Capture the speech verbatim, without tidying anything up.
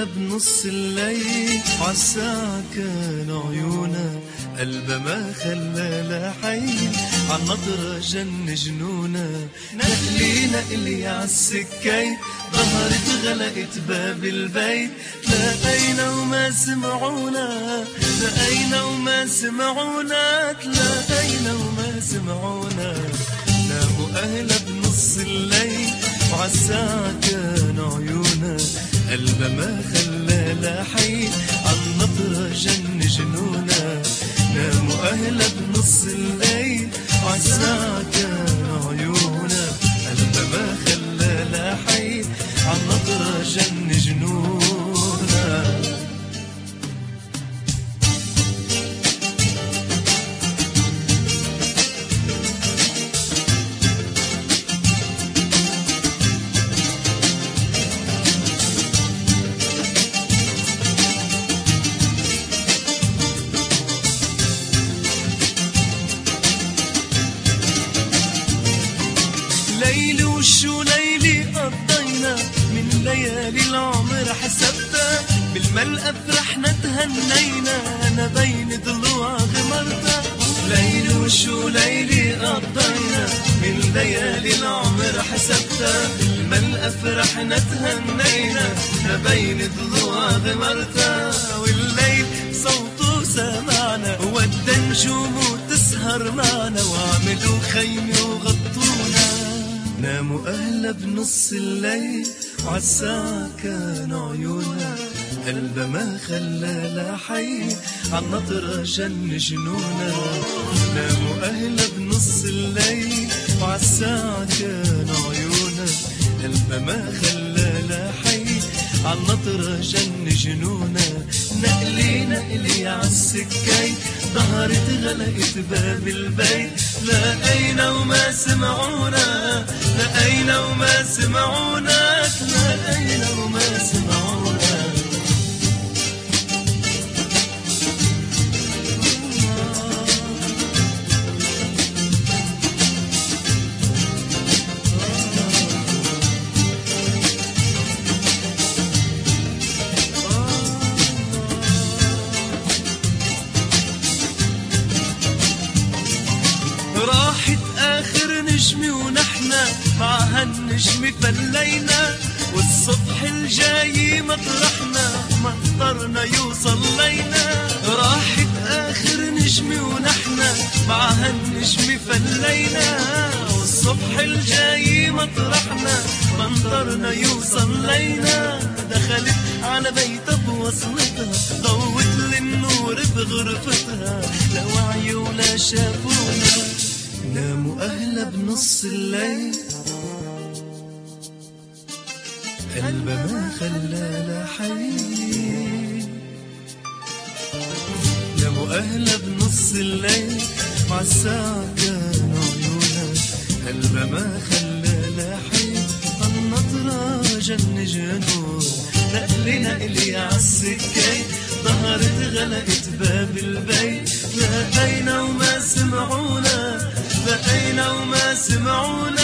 بنص الليل عالساعة كان عيونا قلبه ما خلى حي عالنطرة جن جنونا نقلي نقلي عالسكيت ظهرت غلقت باب البيت تلاقينا وما سمعونا تلاقينا وما سمعونا تلاقينا وما سمعونا ناموا أهلا بنص الليل وعالساعة كان عيونا قلبه ما خلى حي عالنطرة جن جنونا ناموا أهلا بنص الليل وعالساعة كان عيونا قلبه ما خلى حي عالنطرة جن جنونا ليلي وشو ليلي قضينا من ليالي العمر حسبتها بالملقى فرحنا تهنينا انا بين ضلوع غمرتها ليلي وشو ليلي قضينا من ليالي العمر حسبتها بالملقى فرحنا تهنينا انا بين ضلوع غمرتها والليل صوته سمعنا ودى نجومه تسهر معنا وعملوا خيمة وغطونا ناموا أهلا بنص الليل وعالساعة كان عيونا قلبه ما خلى حي عالنطرة جن جنونا ناموا أهلا بنص الليل وعالساعة كان عيونا قلبه ما خلى حي عالنطرة جن جنونا نقلي نقلي عالسكيت ظهرت غلقت باب البيت لقينا وما سمعونا لقينا وما سمعونا لقينا وما سمعونا راحت آخر نجمة ونحنا مع هالنجمة فلينا والصبح الجاي مطرحنا ما قدرنا يوصل لينا راحت آخر نجمة ونحنا مع هالنجمة فلينا والصبح الجاي مطرحنا ما قدرنا يوصل لينا دخلت على بيتها بوصلتها ضوت للنور بغرفتها لا وعي ولا شافونا ناموا أهلا بنص الليل قلبه ما خلى حي ناموا أهلا بنص الليل وعالساعة كان عيونا قلبه ما خلى حي عالنطرة جن جنون نقلي نقلي عالسكيت ظهرت غلقت باب البيت لقينا وما سمعونا لقينا وما سمعونا